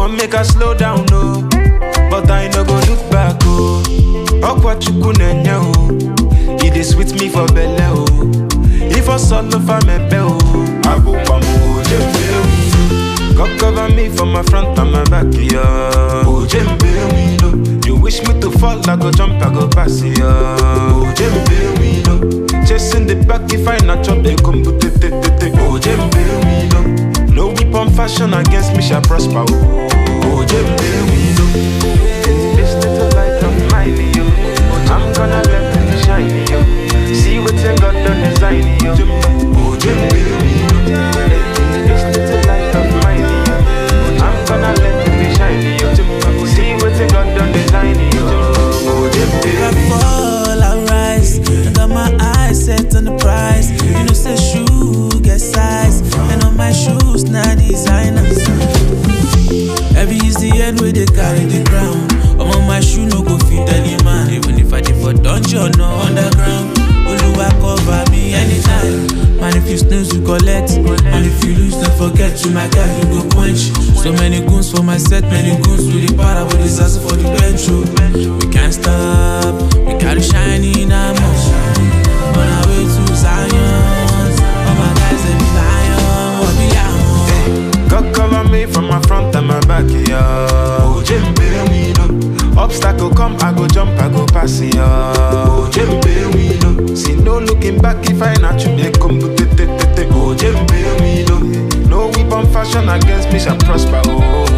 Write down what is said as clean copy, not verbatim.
want make us slow down, no. But I no go look back, oh. What you couldn't know. It is with me for belly, oh. If I solo for me, oh. I go bamboo, Jembe. God cover me from my front and my back, yeah. Oh, Jembe, you wish me to fall, I go jump, I go pass, yeah. Oh, Jembe, chasing the back if I not chop, they come to te. Oh, Jembe, no weapon fashion against me shall prosper, oh, Jembe, this little light of mine, yo. I'm gonna let it shine, yo. See what's in God done design, yo. Oh, Jembe, this little light of mine, yo. I'm gonna let it shine, yo. See what's in God done design, yo. Oh, Jembe, I fall, I rise. I got my eyes set on the prize. You know, say shoe get size, and on my shoes now designers. Every is the end where they carry the crown. I'm on my shoe, no go fit any man. Even if I did for dungeon or underground, Oluwa cover me anytime. Man, if you snooze, you collect. And if you lose, don't forget you, my guy, you go quench. So many goons for my set, many goons with the power, with disaster for the bench. We can't stop, we gotta shine in our motion. On our way to Zion, all my guys, they be lion, what be out. God cover me from my front and my back, yeah. Oh, Jembe, obstacle come, I go jump, I go pass, yeah. Oh, Jembe, see no looking back if I not you, they come to te. Oh, Jembe, no weapon fashion against me shall prosper, oh.